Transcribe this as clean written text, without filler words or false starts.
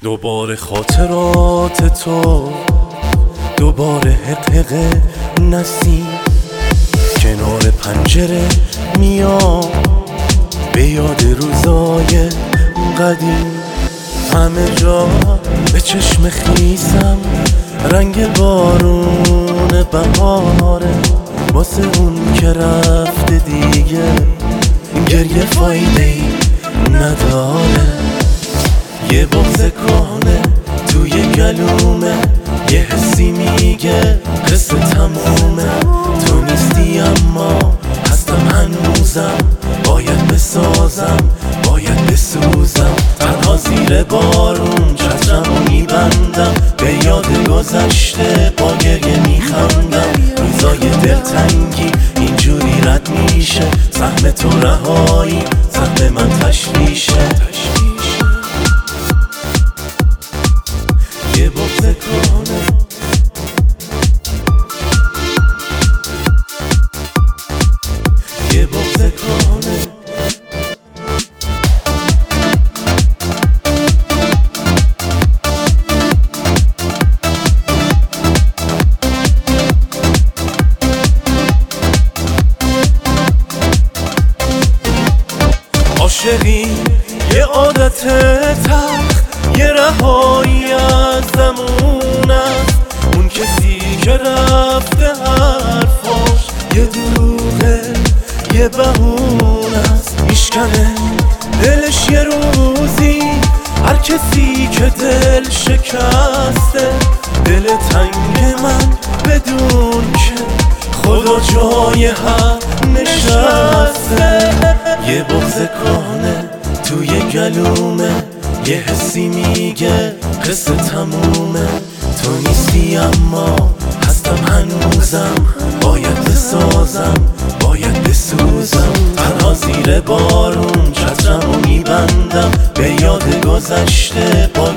دوباره خاطرات تو، دوباره حقق نسیم، کنار پنجره میام به یاد روزای قدیم. همه جا به چشم خیسم رنگ بارون بهاره، واسه اون که رفته دیگه گریه فایده ای نداره. یه بغض کهنه توی گلومه، یه حسی میگه قصه تمومه. تو نیستی اما هستم هنوزم، باید بسازم باید بسوزم. تنها زیر بارون چترمو میبندم، به یاد گذشته با گریه میخندم. روزای دلتنگی اینجوری رد میشه، سهم تو رهایی سهم من تشویشه. یه بغض کهنه یه بغض کهنه عاشقی یه عادت تلخ، یه رهایی از زمون است. اون کسی که رفته حرفاش یه دروغه یه بهونه است. میشکنه دلش یه روزی هر کسی که دل شکسته. دل تنگ من بدون که خدا جای هم نشسته. یه بغض کهنه توی گلومه، یه حسی میگه قصه تمومه. تو نیستی اما هستم هنوزم، باید بسازم باید بسوزم. تنها زیر بارون چترمو میبندم، به یاد گذشته با